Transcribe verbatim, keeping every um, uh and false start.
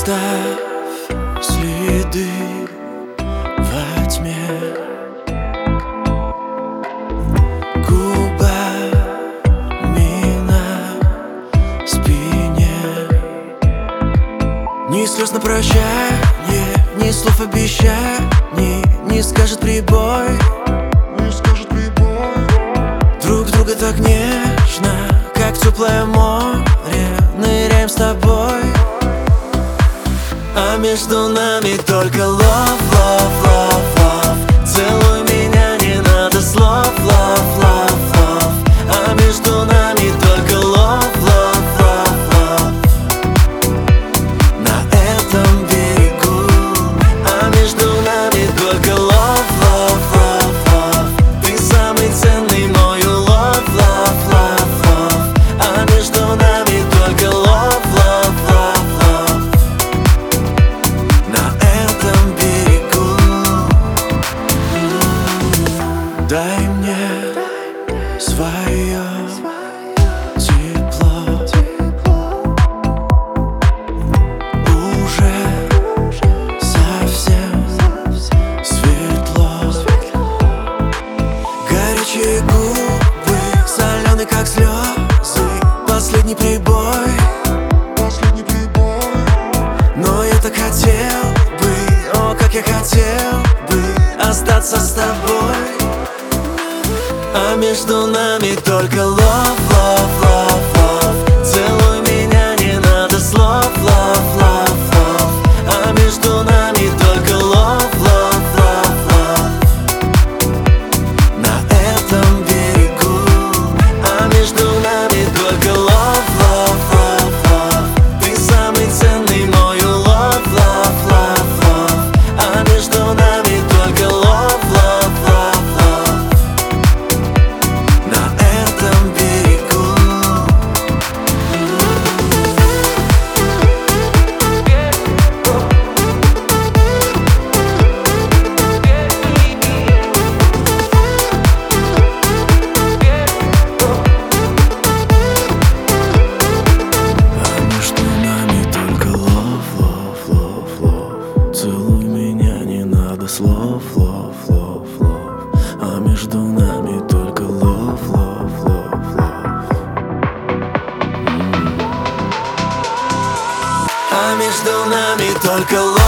Оставь следы во тьме, губами на спине. Ни слез на прощание, ни слов обещаний, не скажет прибой, не скажет прибой. Друг друга так нежно, как теплое море, ныряем с тобой. А между нами только love, love, love, love. Целуй меня, не надо слов, love, love, love. А между нами только love, love, love, love. На этом берегу. А между нами только love, love, love, love. Ты самый ценный мой love, love, love, love. А между нами только love, love, love, love. На этом берегу. Дай мне свое тепло. Уже совсем светло. Горячие губы, соленые как слезы. Последний прибой, Последний прибой. но я так хотел бы, о, как я хотел бы остаться с тобой. А между нами только love, love, love, love. Целуй меня, не надо слов, love, love, love. А между нами только love, love, love, love. На этом берегу. А между нами только love, love, love, love. Ты самый ценный мой love, love, love, love. А между нами только love, love, love, love. На этом берегу. А между нами только love, love, love, love. Целуй меня, не надо слов, love, love, love. А между нами только love, love, love, love. А между нами только love.